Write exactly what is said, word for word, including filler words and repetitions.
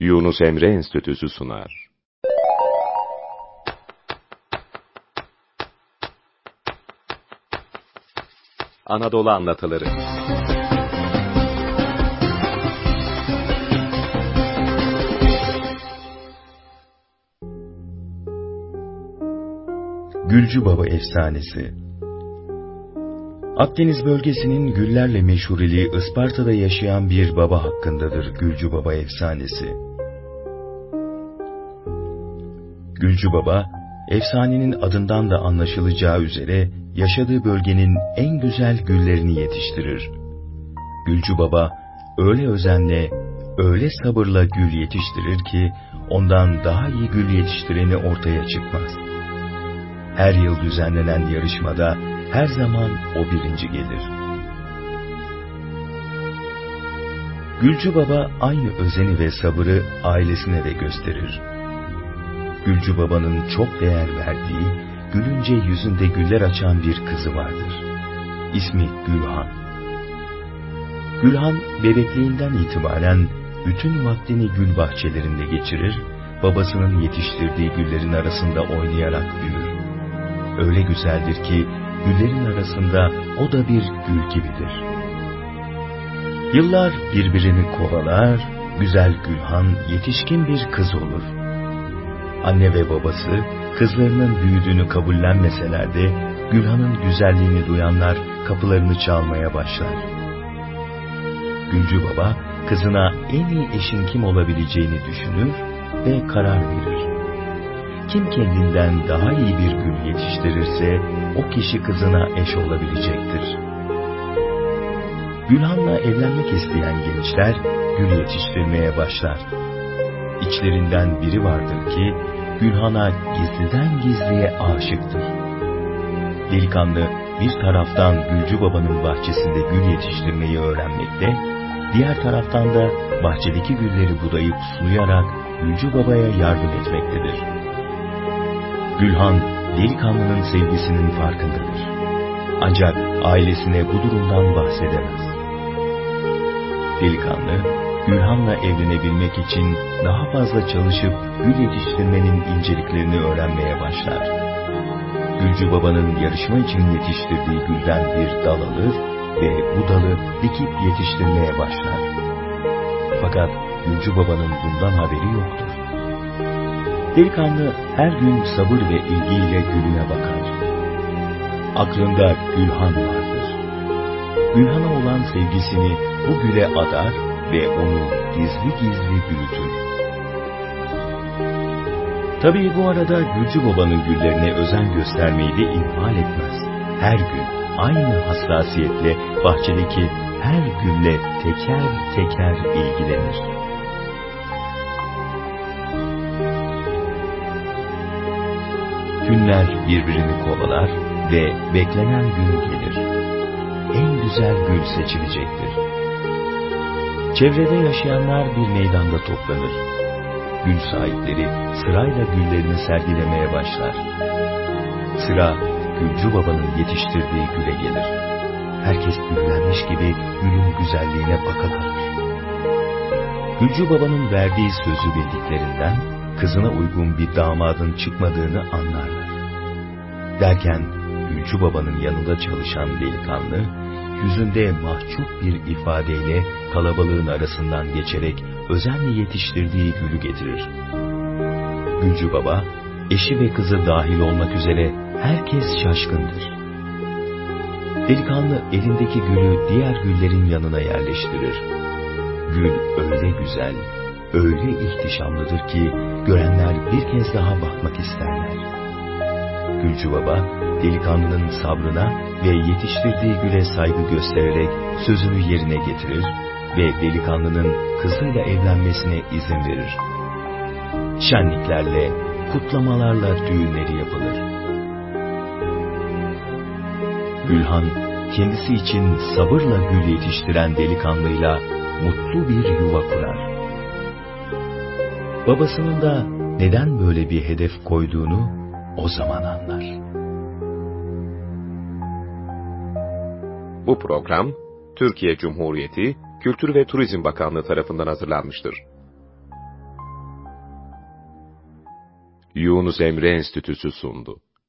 Yunus Emre Enstitüsü sunar. Anadolu Anlatıları. Gülcü Baba Efsanesi. Akdeniz bölgesinin güllerle meşhur ili Isparta'da yaşayan bir baba hakkındadır Gülcü Baba efsanesi. Gülcü Baba, efsanenin adından da anlaşılacağı üzere yaşadığı bölgenin en güzel güllerini yetiştirir. Gülcü Baba öyle özenle, öyle sabırla gül yetiştirir ki ondan daha iyi gül yetiştireni ortaya çıkmaz. Her yıl düzenlenen yarışmada her zaman o birinci gelir. Gülcü Baba aynı özeni ve sabırı ailesine de gösterir. Gülcü Baba'nın çok değer verdiği, gülünce yüzünde güller açan bir kızı vardır. İsmi Gülhan. Gülhan bebekliğinden itibaren bütün vaktini gül bahçelerinde geçirir, babasının yetiştirdiği güllerin arasında oynayarak büyür. Öyle güzeldir ki güllerin arasında o da bir gül gibidir. Yıllar birbirini kovalar, güzel Gülhan yetişkin bir kız olur. Anne ve babası kızlarının büyüdüğünü kabullenmeseler de Gülhan'ın güzelliğini duyanlar kapılarını çalmaya başlar. Gülcü Baba kızına en iyi eşin kim olabileceğini düşünür ve karar verir. Kim kendinden daha iyi bir gül yetiştirirse o kişi kızına eş olabilecektir. Gülhan'la evlenmek isteyen gençler gül yetiştirmeye başlar. İçlerinden biri vardır ki Gülhan'a gizliden gizliye aşıktır. Delikanlı bir taraftan Gülcü Baba'nın bahçesinde gül yetiştirmeyi öğrenmekte, diğer taraftan da bahçedeki gülleri budayıp sulayarak Gülcü Baba'ya yardım etmektedir. Gülhan, delikanlının sevgisinin farkındadır. Ancak ailesine bu durumdan bahsedemez. Delikanlı, Gülhan'la evlenebilmek için daha fazla çalışıp gül yetiştirmenin inceliklerini öğrenmeye başlar. Gülcü Baba'nın yarışma için yetiştirdiği gülden bir dal alır ve bu dalı dikip yetiştirmeye başlar. Fakat Gülcü Baba'nın bundan haberi yoktur. Delikanlı her gün sabır ve ilgiyle gülüne bakar. Aklında Gülhan vardır. Gülhan'a olan sevgisini bu güle adar ve onu gizli gizli büyütür. Tabii bu arada Gülcü Baba'nın güllerine özen göstermeyi de ihmal etmez. Her gün aynı hassasiyetle bahçedeki her gülle teker teker ilgilenir. Günler birbirini kovalar ve beklenen gün gelir. En güzel gül seçilecektir. Çevrede yaşayanlar bir meydanda toplanır. Gül sahipleri sırayla güllerini sergilemeye başlar. Sıra Gülcü Baba'nın yetiştirdiği güle gelir. Herkes büyülenmiş gibi gülün güzelliğine baka kalır. Gülcü Baba'nın verdiği sözü bildiklerinden kızına uygun bir damadın çıkmadığını anlarlar. Derken Gülcü Baba'nın yanında çalışan delikanlı, yüzünde mahcup bir ifadeyle kalabalığın arasından geçerek özenle yetiştirdiği gülü getirir. Gülcü Baba, eşi ve kızı dahil olmak üzere herkes şaşkındır. Delikanlı elindeki gülü diğer güllerin yanına yerleştirir. Gül öyle güzel, öyle ihtişamlıdır ki görenler bir kez daha bakmak isterler. Gülcü Baba, delikanlının sabrına ve yetiştirdiği güle saygı göstererek sözünü yerine getirir ve delikanlının kızıyla evlenmesine izin verir. Şenliklerle, kutlamalarla düğünleri yapılır. Gülhan, kendisi için sabırla gül yetiştiren delikanlıyla mutlu bir yuva kurar. Babasının da neden böyle bir hedef koyduğunu o zaman anlar. Bu program, Türkiye Cumhuriyeti Kültür ve Turizm Bakanlığı tarafından hazırlanmıştır. Yunus Emre Enstitüsü sundu.